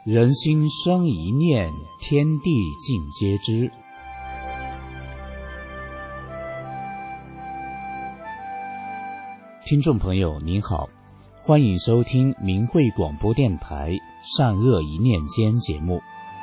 人心生一念，天地尽皆知。听众朋友您好，欢迎收听明慧广播电台善恶一念间节目。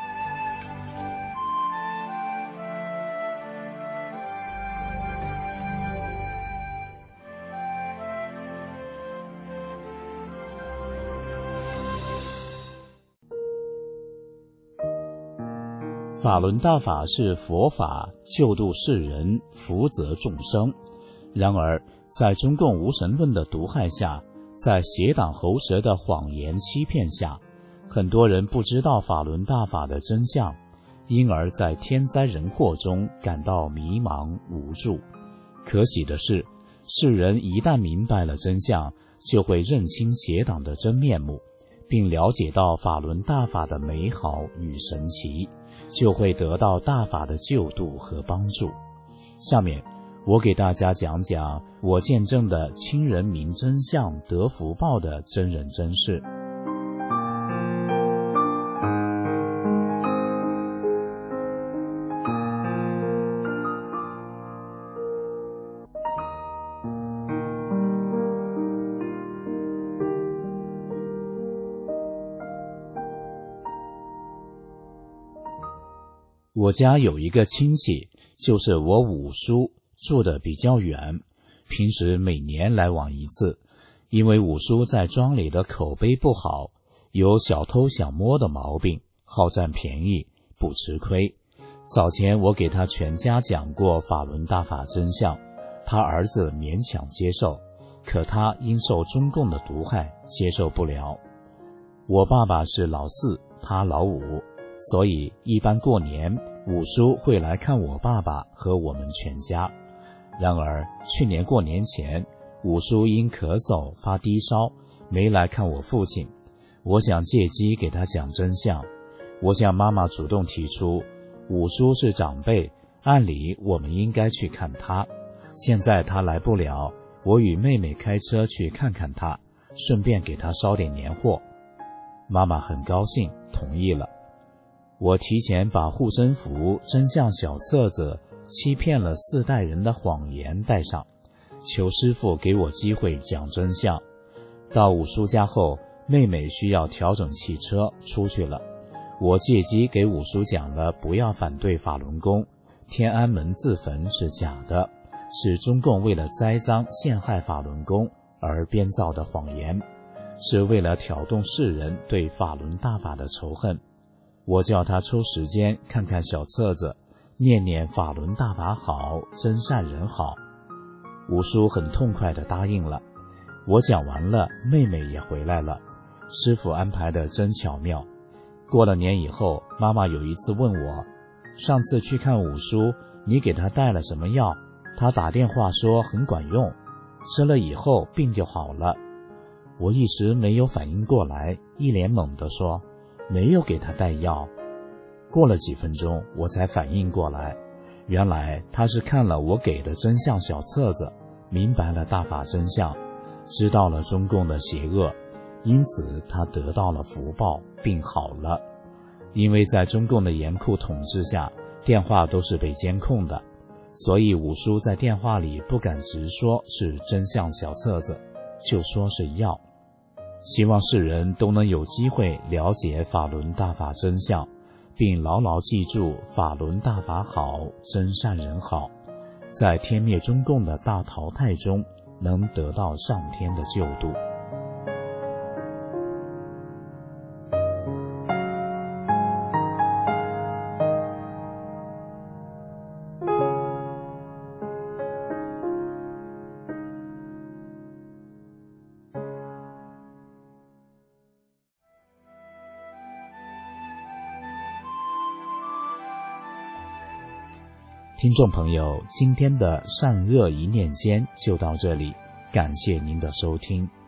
法轮大法是佛法，救度世人，福泽众生。然而在中共无神论的毒害下，在邪党喉舌的谎言欺骗下，很多人不知道法轮大法的真相，因而在天灾人祸中感到迷茫无助。可喜的是，世人一旦明白了真相，就会认清邪党的真面目，并了解到法轮大法的美好与神奇，就会得到大法的救度和帮助。下面我给大家讲讲我见证的亲人明真相得福报的真人真事。我家有一个亲戚，就是我五叔，住得比较远，平时每年来往一次。因为五叔在庄里的口碑不好，有小偷小摸的毛病，好占便宜，不吃亏。早前我给他全家讲过法轮大法真相，他儿子勉强接受，可他因受中共的毒害，接受不了。我爸爸是老四，他老五，所以一般过年五叔会来看我爸爸和我们全家。然而去年过年前，五叔因咳嗽发低烧，没来看我父亲。我想借机给他讲真相。我向妈妈主动提出，五叔是长辈，按理我们应该去看他。现在他来不了，我与妹妹开车去看看他，顺便给他捎点年货。妈妈很高兴，同意了。我提前把护身符、真相小册子、欺骗了4代人的谎言带上，求师父给我机会讲真相。到五叔家后，妹妹需要调整汽车出去了，我借机给五叔讲了不要反对法轮功，天安门自焚是假的，是中共为了栽赃陷害法轮功而编造的谎言，是为了挑动世人对法轮大法的仇恨。我叫他抽时间看看小册子，念念法轮大法好，真善人好。五叔很痛快地答应了。我讲完了，妹妹也回来了，师父安排得真巧妙。过了年以后，妈妈有一次问我，上次去看五叔，你给他带了什么药？他打电话说很管用，吃了以后病就好了。我一时没有反应过来，一脸懵地说，没有给他带药。过了几分钟，我才反应过来，原来他是看了我给的真相小册子，明白了大法真相，知道了中共的邪恶，因此他得到了福报，病好了。因为在中共的严酷统治下，电话都是被监控的，所以五叔在电话里不敢直说是真相小册子，就说是药。希望世人都能有机会了解法轮大法真相，并牢牢记住法轮大法好，真善人好，在天灭中共的大淘汰中能得到上天的救度。听众朋友，今天的善恶一念间就到这里，感谢您的收听。